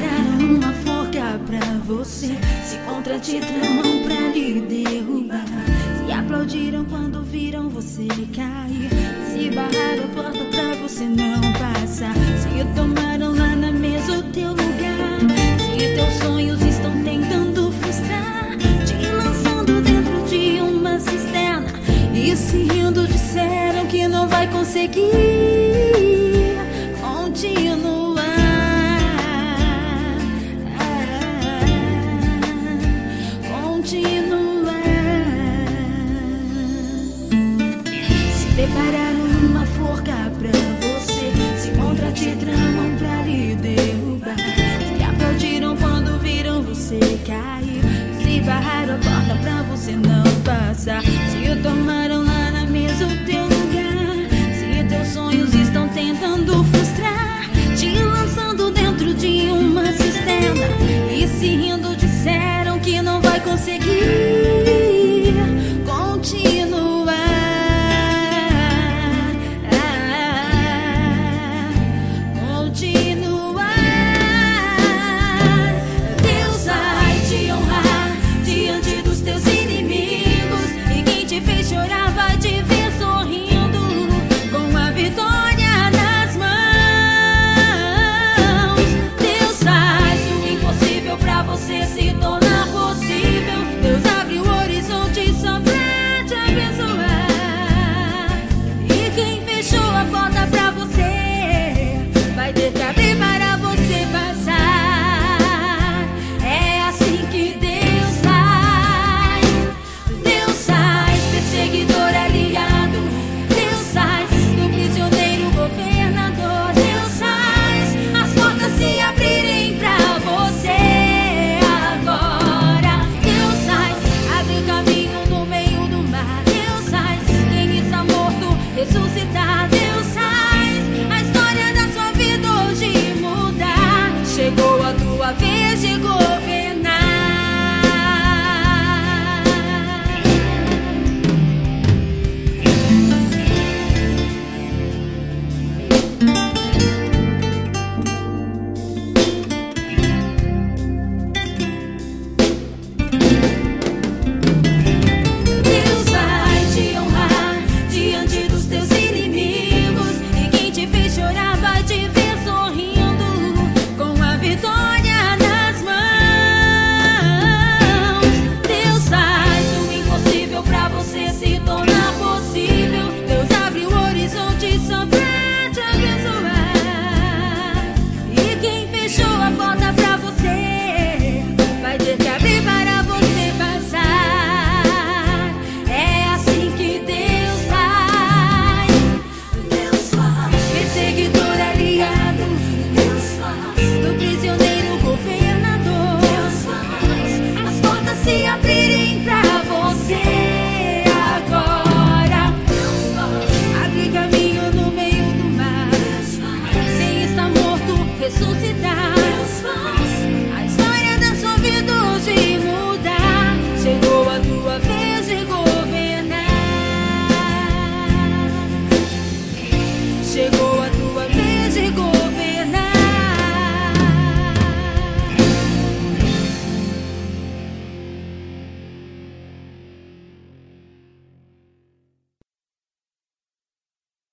prepararam uma forca pra você, se contra ti tramam pra lhe derrubar. Se aplaudiram quando viram você cair, se barraram a porta pra você não passar. Se tomaram lá na mesa o teu lugar, se teus sonhos estão tentando frustrar, te lançando dentro de uma cisterna e se rindo disseram que não vai conseguir continuar. Prepararam uma forca pra você, se contra ti tramam pra lhe derrubar. Se aplaudiram quando viram você cair, se barraram a porta pra você não passar. Se tomaram lá na mesa o teu lugar, se teus sonhos estão tentando frustrar, te lançando dentro de uma cisterna e se rindo disseram que não vai conseguir continuar. Se tornar possível, Deus abre o horizonte só pra te abençoar. E quem fechou a porta pra você vai ter que abrir para você passar. É assim que Deus faz. Deus faz perseguidor aliado, Deus faz do prisioneiro governador, Deus faz as portas se abrirem pra você. Ressuscitar, Deus faz a história da sua vida hoje mudar. Chegou a tua vez, chegou